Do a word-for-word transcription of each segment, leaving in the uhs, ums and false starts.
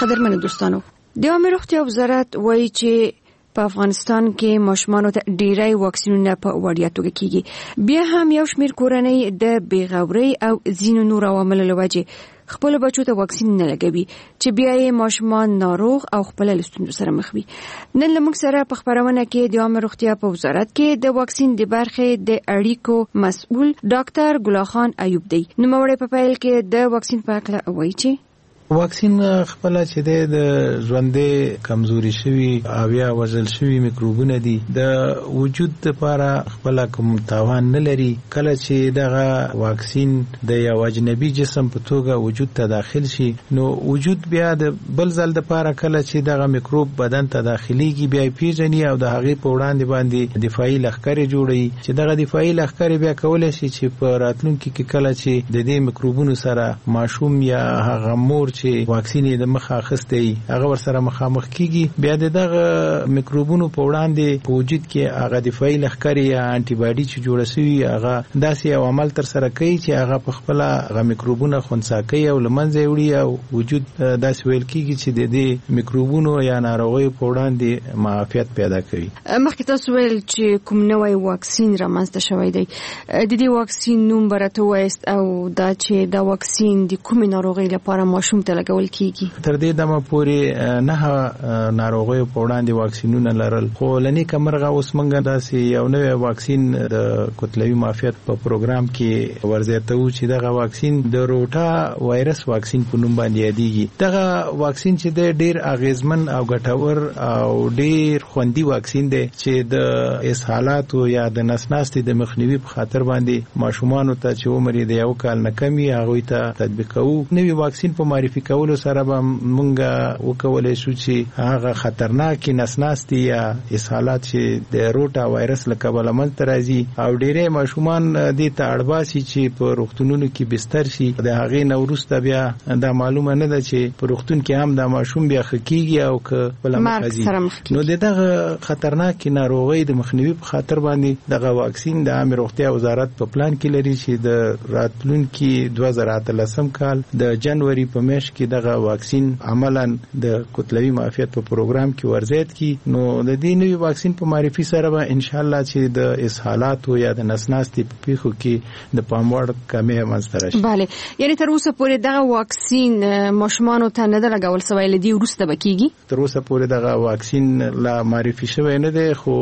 قدرمن دوستانو، د عامه روغتیا وزارت وایي چې په افغانستان کې ماشومانو ته ډیری واکسینونه په وړیا توګه کیږي. بیا هم یو شمېر کورنۍ د بیغورۍ او ځینو نور عواملو له وجې خپل بچو ته واکسین نه لګوي چې بیا یې ماشومان ناروغ او خپل ستونزو سره مخ وي. نن لمونږ سره په خبرونه کې د عامه روغتیا په وزارت کې د واکسین د برخې د اړیکو مسؤل ډاکټر ګلاخان ایوب دی. نو موري په پیل کې د واکسین په اړه وایي چې واکسین خپل چې د ژوندې کمزوري شوی او یا وژل شوی میکروبونه دي د وجود لپاره خپل کوم تاوان نه لري. کله چې دغه واکسین د یو اجنبي جسم په توګه وجود ته داخل شي نو وجود بیا د بل ځل لپاره کله چې دغه میکروب بدن ته داخليږي بیا پیژني او د هغې په وړاندې باندې دفاعي لښکرې جوړوي چې دغه دفاعي لښکرې بیا کولای شي چې په راتلونکي کې کله چې د دې میکروبونو سره ماشوم یا هغه مور چې واکسین د مخه اخستې هغه ور سره مخامخ کیږي بیا دغه میکروبونو په وړاندې په وجود کې هغه دفاعي لښکرې یا انټي باډي چې جوړ شوی هغه داسې یو عمل تر سره کوي چې هغه په خپل هغه میکروبونه خنثی کوي او لمنځه وړي او وجود داسې ویل کیږي چې د دې میکروبونو یا ناروغیو په وړاندې معافیت پیدا کوي. مخکې تاسو ویل چې کوم نوې واکسین رامنځته شوی دی. د دې واکسین نوم برته وایست او دا چې دا واکسین د کومې ناروغۍ لپاره ماشوم ته لګول کیږي؟ تر دې دمه پورې نه ناروغیو په وړاندې واکسینونه لرل، خو لنی کمرغه اوس موږ داسې یو نوې واکسین د کتلوي معافیت په پروګرام کې ورزیاتو چې دغه واکسین د روټا وایرس واکسین په نوم باندې یادېږي. دغه واکسین چې د ډیر اغیزمن او ګټور او ډیر خوندي واکسین دی چې د اسهالاتو یا د نسناستي د مخنیوي په خاطر باندې ماشومان ته چې عمر یې د یو کال نه کمی هغه ته تطبیقو. نوې واکسین په معرفي کولو سره به مونږ وکولای شو چې هغه خطرناک نسناستي یا اسهالات چې د روټا وایرس له کبله منځته راځي او ډیری ماشومان دې ته اړباسي چې په روغتونونو کې بستر شي. د هغې نه وروسته بیا دا معلومه نه ده چې په روغتون کې هم دا ماشوم بیا ښه کېږي او که بله مخه ځي. نو د دغه خطرناک ناروغۍ د مخنیوي په خاطر باندې دغه واکسین د عامه روغتیا وزارت په پلان کې لري چې د راتلونکي دوه زره اتلسم کال د جنوري په میاشت کې دغه واکسین عملاً د کتلوي معافیت په پروګرام کې ورزیات کی. نو د دې نوې واکسین په معرفي سره به ان شاء الله چې د اسهالاتو یا د نسناستي په پیښو کې د پاموړ کمی منځته راشي. bale یعنی تر اوسه پورې دغه واکسین ماشومان ته نه د لګول سوی لدی ورسته بکیږي؟ تر اوسه پورې دغه واکسین لا معرفي شوی نه دی، خو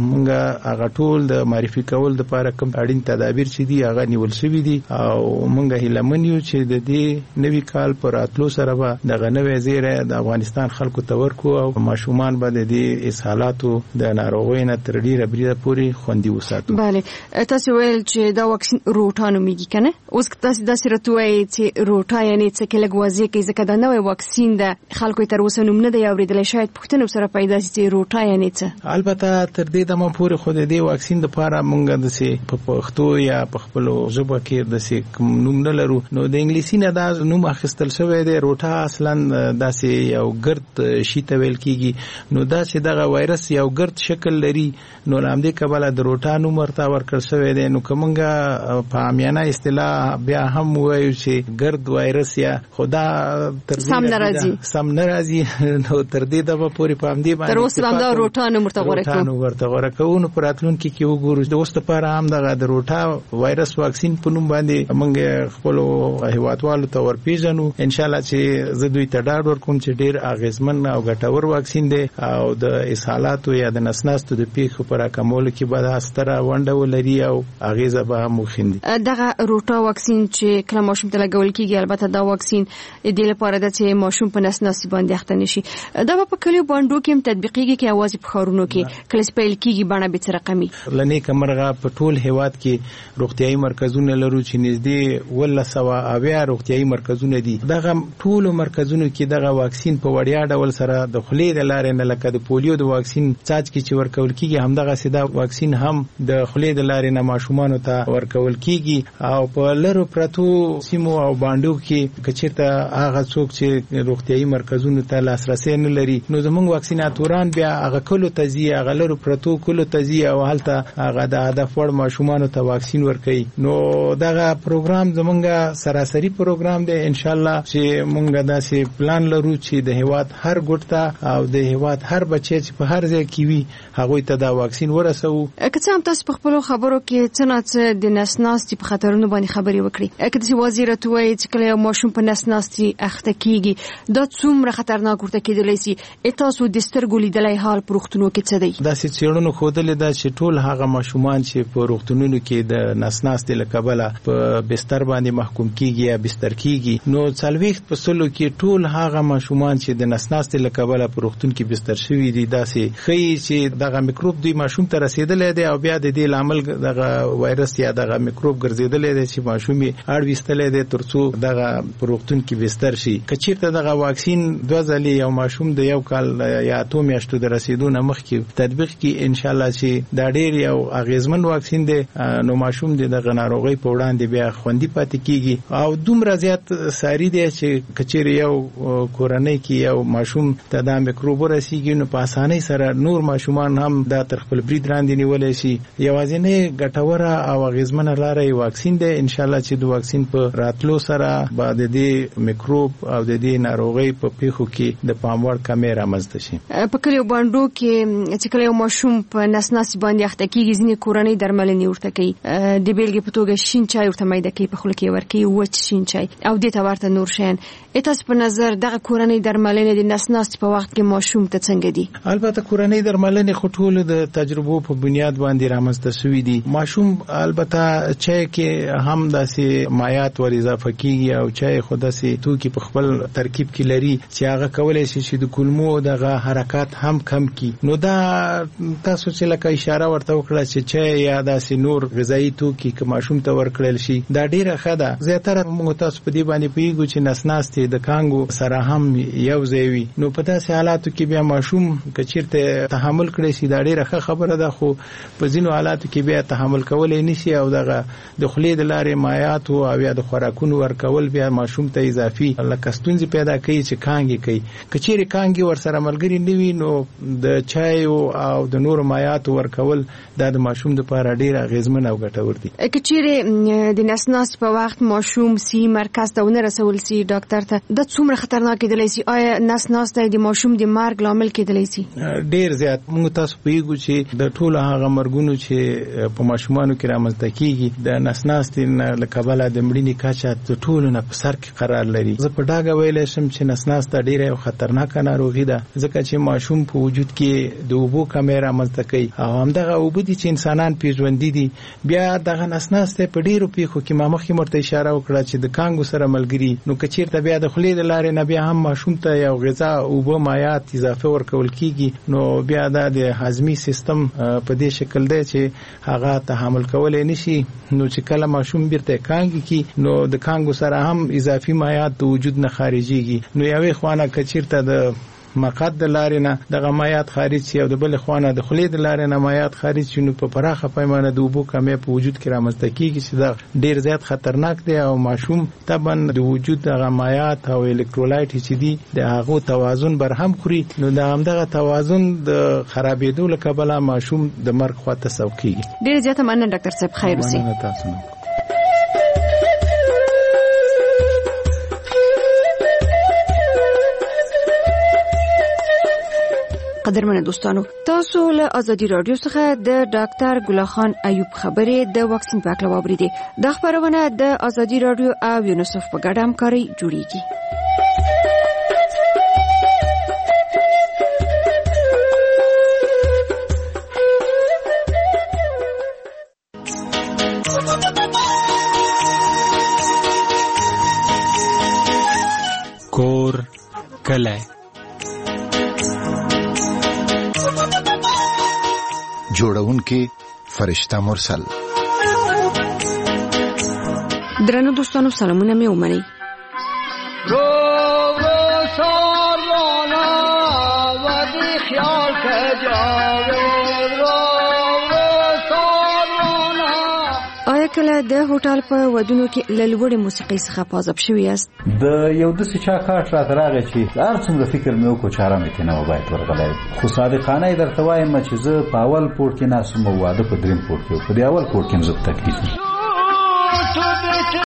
موږ هغه ټول د معرفي کول د لپاره کوم اړین تدابیر چې دي هغه نیول شوی دي او موږ هیله من یو چې د دې نوې کال پر راتلو سره به دغه نوې زیره د افغانستان خلکو ته ورکو او ماشومان به د دې اسهالاتو د ناروغۍ نه تر ډیره بریده پورې خوندي وساتو. bale تاسو ویل چې دا واکسین روټا نومیږي کنه؟ اوس تاسو داسې راتوي چې روټا یعنی څه کې لګ وځي کې ځکه دا نوې واکسین د خلکو تر اوسه نوم نه دی اوریدل، شاید پښتنو سره پیدا شي چې روټا یعنی څه. البته تر دې دمه پورې خو د دې واکسین د لپاره مونږ د سي په پښتو یا په خپل ژبه کې د سي نوم نه لرو. نو د انګلیسي نه دا نوم اخیستل شوی دی. روټا اصلا داسې یو ګرد شی ته ویل کیږي. نو دا چې دغه وایرس یو ګرد شکل لري نو لامدې کبله د روټا نوم ورته ورکړل شوی دی. نو کومه په عامیانه اصطلاح بیا هم وایو چې ګرد وایرس یا خدا تر دې سم ناراضي سم ناراضي نو تر دې د پورې پام دی باندې تر اوسه هم دا روټا نوم ورته ورکړو روټا نوم ورته ورکړو. نو پر راتلونکي کې وګورو د اوس لپاره هم دغه د روټا وایرس واکسین په نوم باندې موږ خپل هیوادوالو ته ورپیژنو. ان شاء الله چې زه دوی ته ډاډ ورکوم چې ډیر اغیزمن او ګټور واکسین دی او د اسهالاتو یا د نسناستو د پیښو پر راکمولو کې به ستره ونډه ولري او اغیزه به هم وخیندي. دغه روټا واکسین چې کله ماشوم ته لګول کیږي، البته دا واکسین د لپاره د چې ماشوم په نسناستي باندې اخته نشي. دا په کلیو باندې کې هم تطبیقیږي کې اواز په خارونو کې کله سپیل کیږي باندې به څه رقمي. لنی کمرغه په ټول هیواد کې روغتيایي مرکزونه لرو چې نږدې ولله سوا اویا روغتيایي مرکزونه دي. دغه ټول مرکزونو کې دغه واکسین په وړیا ډول سره د خلې د لارې نه لکه د پولیو د واکسین څاڅ کې چې ورکول کیږي همدغه سیده واکسین هم د خلې د لارې نه ماشومان ته ورکول کیږي. او په لرو پرتو سیمو او باندو کې کچېرته هغه څوک چې روغتيایي مرکزونو ته لاسرسي نه لري نو زموږ واکسیناتوران بیا هغه کلو تزیه هغه لرو پرتو کلو تزیه او هلته هغه د هدف وړ ماشومان ته واکسین ورکړي. نو دغه پروګرام زمونږ سراسری پروګرام دی. ان شاء الله چې کې مونږ داسې پلان لرو چې د هیواد هر ګوټ ته او د هیواد هر بچی چې په هر ځای کې وي هغه ته دا واکسین ورسوو. که څه هم تاسو په خپل خبرو کې څه نه څه د نسناستي په خطرونو باندې خبرې وکړي، که د وزیر توای چې کله یو ماشوم په نسناستي اخته کیږي دا څومره خطرناک ورته کېدلی شي، تاسو د سترګو لیدلای حال په روغتونونو کې څه دی؟ داسې څېړنو ښودلې ده چې ټول هغه ماشومان چې په روغتونونو کې د نسناستي له کبله په بستر باندې محکوم کیږي یا بستر کیږي، نو څلوېښت په سلو کې ټول هغه ماشومان چې د نسناستي له کبله په روغتون کې بستر شوي دي داسې ښیي چې دغه میکروب دوی ماشوم ته رسېدلی دی او بیا د دې لامل دغه وایرس یا دغه میکروب ګرځېدلی دی چې ماشوم یې اړ ویستلی دی تر څو دغه په روغتون کې بستر شي. که چېرته دغه واکسین دوه ځلې یو ماشوم د یو کال یا اتو میاشتو د رسېدو نه مخکې تطبیق کړي، انشاءالله چې دا ډېر یو اغېزمن واکسین دی، نو ماشوم د دغه ناروغۍ په وړاندې بیا خوندي پاتې کیږي. او دومره زیات ساري دی چې که چېرې یو کورنۍ کې یو ماشوم ته دا میکروب ورسیږي نو په اسانۍ سره نور ماشومان هم دا تر خپل برید لاندې نیولی شي. یوازینۍ ګټوره او اغېزمنه لاره یې واکسین دی. انشاءالله چې د واکسین په راتلو سره به د دې میکروب او د دې ناروغۍ په پیښو کې د پام وړ کمې رامنځته شي. په کلیو بانډو کې چې کله یو ماشوم په نسناسي باندې اخته کېږي ځینې کورنۍ درملنې ورته کوي، د بیلګې په توګه شین چای ورته میده کوي، په خوله کې ورکوي وچ شین چای او دې ته ورته نور شیان. تاسو په نظر دغه کورنۍ درملنې د نسناسي په وخت کې ماشوم ته څنګه دي؟ البته کورنۍ درملنې خو ټول د تجربو په بنیاد باندې رامنځته شوي دي. ماشوم البته چای کې هم داسې مایعات ور اضافه کیږي او چای خو داسې توکي په خپل ترکیب کې لري چې هغه کولی شي چې د کولمو دغه حرکات هم کم کړي. نو دا تاسو چې لکه اشاره ورته وکړه چې چای یا داسې نور غذایي توکي که ماشوم ته ورکړل شي دا ډیره ښه ده. زیاتره موږ تاسو په دې باندې پوهیږو چې نسناستي د کانګو سره هم یو ځای وي، نو په داسې حالاتو کې بیا ماشوم که چېرته تحمل کړی شي دا ډیره ښه خبره ده، خو په ځینو حالاتو کې بیا تحمل کولی نشي او دغه د خولې د لارې مایعاتو او یا د خوراکونو ورکول بیا ماشوم ته اضافي لکه ستونزې پیدا کوي چې کانګې کوي. که چېرې کانګې ورسره ملګري نه وي نو د چایو او د نورو مایعاتو ورکول دا د ماشوم دپاره ډېر اغېزمن او ګټور دي. که چېرې د نسناستي په وخت ماشوم صحي مرکز ته ونه رسول سي ډاکټر ته، دا څومره خطرناک کېدلی سي؟ آیا نسناستي د ماشوم د مرګ لامل کېدلی سي؟ ډېر زیات. موږ تاسو پوهیږو چې د ټولو هغه مرګونو چې په ماشومانو کې رامنځته کېږي د نسناستي له کبله د مړینې کچه د ټولو نه په سر کې قرار لري. زه په ډاګه ویلی شم چې نسناسته ډېره یو خطرناکه ناروغي ده، ځکه چې ماشوم په وجود کې د اوبو کمی رامنځته کوي او همدغه اوبه دي چې انسانان پې ژوندي دي. بیا دغه نسناسته په ډېرو پیښو کې ما مخکې مرته اشاره وکړه چې د کانګو سره ملګري، نو که چېرته بیا د خولې د لارې نه بیا هم ماشوم ته یو غذا اوبه مایعات اضافه ورکول کېږي، نو بیا دا د هضمي سیستم په دې شکل دی چې هغه تحمل کولی نشي. نو چې کله ماشوم بیرته کانګي کی نو د کانګو سره هم اضافي مایعات د وجود نه خارجيږي. نو یوې خوانه که چېرته د مقعد د لارې نه دغه مایعات خارج شي او د بلې خوانه د خولې د لارې نه مایعات خارج شي، نو په پراخه پیمانه د اوبو کمی په وجود کې رامنځته کېږي چې دا ډېر زیات خطرناک دی او ماشوم طبعا د وجود دغه مایعات او الکترولایت چې دي د هغو توازن بر هم خوري، نو د همدغه توازن د خرابېدو له کبله ماشوم د مرګ خواته سوق کېږي. ډېر زیاته مننه ډاکټر صاحب، خیر اوسئ. مننه تاسو نه. قدرمنه دوستانو، تاسو له ازادي رادیو څخه د ډاکټر ګل خان ایوب خبرې د واکسین په اړه واوریدې. د خبرونه د ازادي رادیو او یونیسف په ګډه همکاري جوړیږي. کور کله جوړونکي فرشته مرسل. درنو دوستانو سلامونه مې ومنئ. رو رو ساروانا ودی خیال که جاوید رو رو ساروانا. آیا کله د هوټل په ودونو کې للوړې موسیقي څخه پازاب شوی یاست؟ د یو داسې چا کار راته راغی چې هر څومره فکر مې وکړو چې ارام یې نه باید ورغلی، خو صادقانه یې درته وایم چې زه په اول پوړ کې ناست وم او واده په دریم پوړ کې و. په دې اول پوړ کې هم زه په تکلیف